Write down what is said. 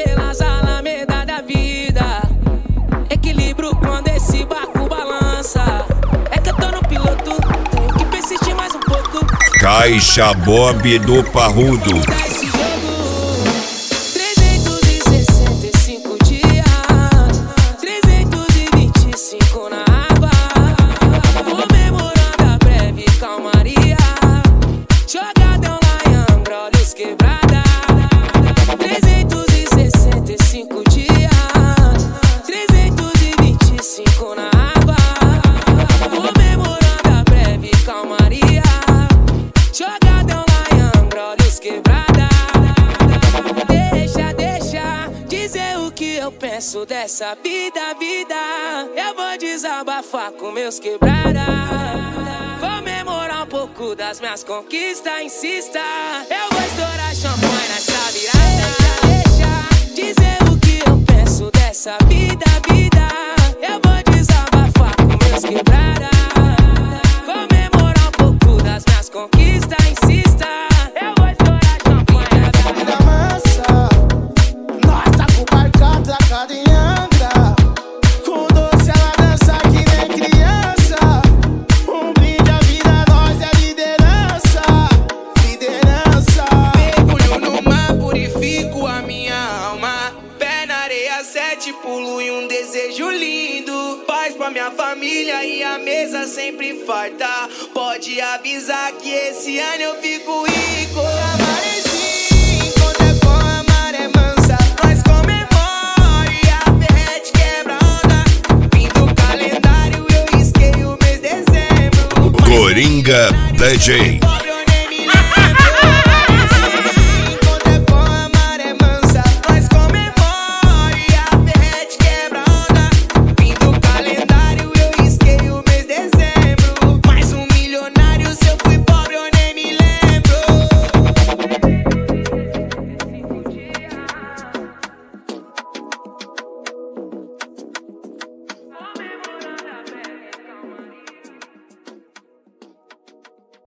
pelas alamedas da vida. Equilíbrio quando esse barco balança. É que eu tô no piloto, tenho que persistir mais um pouco. Caixa Bob do Parrudo. Esse jogo, 365 dias, 325 na água, comemorando a breve calmaria. Jogadão lá em Angra, olhos quebrada. 365 dias, 325 na água, comemorando a breve calmaria. Jogadão lá em Angra, olhos quebrada. Deixa dizer o que eu penso dessa vida. Eu vou desabafar com meus quebrada, comemorar um pouco das minhas conquistas. Insista, eu vou estourar champanhe nessa virada. Deixa dizer o que eu penso dessa vida. Eu vou desabafar com meus quebrada, comemorar um pouco das minhas conquistas. Insista, eu vou estourar champanhe. Vida mansa, nós tá com o barco atracado em Angra. Com doce ela dança que nem criança. Um brinde à vida, nós é liderança. Mergulho no mar, purifico a minha alma. Pé na areia, 7 pulo e um desejo lindo. Paz pra minha família e a mesa sempre farta. Pode avisar que esse ano eu fico rico. Amanheci, encontrei com a maré mansa. Nós comemora e a ferrete quebra onda. Fim do calendário, eu risquei o mês de dezembro. Coringa DJ.